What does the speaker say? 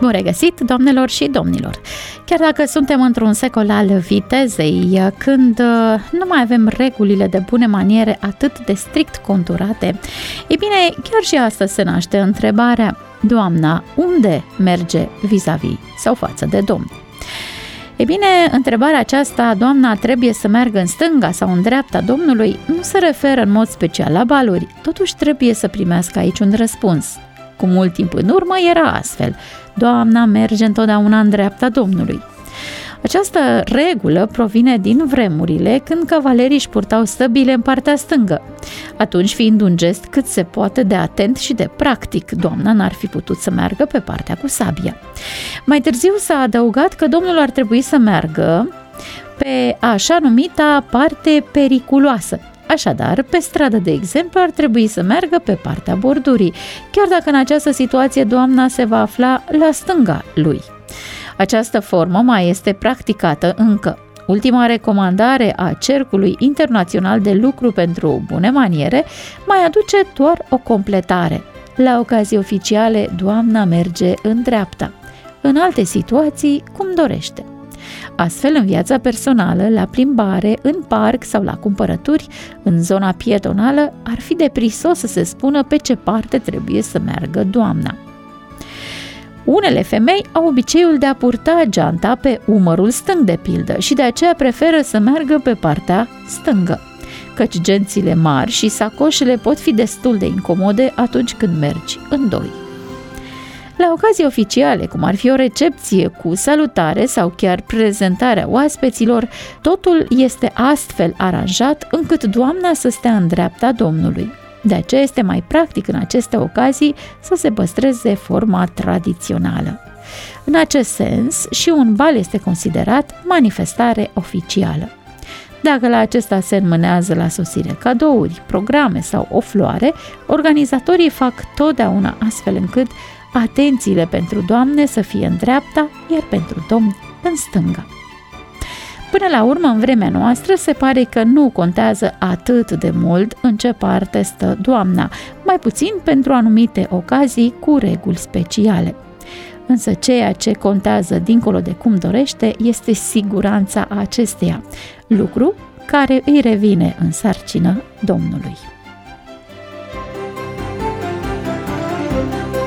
Bun regăsit, doamnelor și domnilor! Chiar dacă suntem într-un secol al vitezei, când nu mai avem regulile de bune maniere atât de strict conturate, e bine, chiar și astăzi se naște întrebarea: Doamna, unde merge vis-a-vis sau față de Domn? E bine, întrebarea aceasta, Doamna trebuie să meargă în stânga sau în dreapta Domnului, nu se referă în mod special la baluri, totuși trebuie să primească aici un răspuns. Cu mult timp în urmă era astfel: Doamna merge întotdeauna în dreapta Domnului. Această regulă provine din vremurile când cavalerii își purtau săbile în partea stângă. Atunci, fiind un gest cât se poate de atent și de practic, Doamna n-ar fi putut să meargă pe partea cu sabia. Mai târziu s-a adăugat că Domnul ar trebui să meargă pe așa numita parte periculoasă. Așadar, pe stradă, de exemplu, ar trebui să meargă pe partea bordurii, chiar dacă în această situație Doamna se va afla la stânga lui. Această formă mai este practicată încă. Ultima recomandare a Cercului Internațional de Lucru pentru Bune Maniere mai aduce doar o completare. La ocazii oficiale, Doamna merge în dreapta, în alte situații, cum dorește. Astfel, în viața personală, la plimbare, în parc sau la cumpărături, în zona pietonală, ar fi de prisos să se spună pe ce parte trebuie să meargă Doamna. Unele femei au obiceiul de a purta geanta pe umărul stâng, de pildă, și de aceea preferă să meargă pe partea stângă, căci gențile mari și sacoșele pot fi destul de incomode atunci când mergi în doi. La ocazii oficiale, cum ar fi o recepție cu salutare sau chiar prezentarea oaspeților, totul este astfel aranjat încât Doamna să stea în dreapta Domnului. De aceea este mai practic în aceste ocazii să se păstreze forma tradițională. În acest sens, și un bal este considerat manifestare oficială. Dacă la acesta se înmânează la sosire cadouri, programe sau o floare, organizatorii fac totdeauna astfel încât atențiile pentru doamne să fie în dreapta, iar pentru domni în stânga. Până la urmă, în vremea noastră, se pare că nu contează atât de mult în ce parte stă Doamna, mai puțin pentru anumite ocazii cu reguli speciale. Însă ceea ce contează dincolo de cum dorește este siguranța acesteia, lucru care îi revine în sarcină Domnului.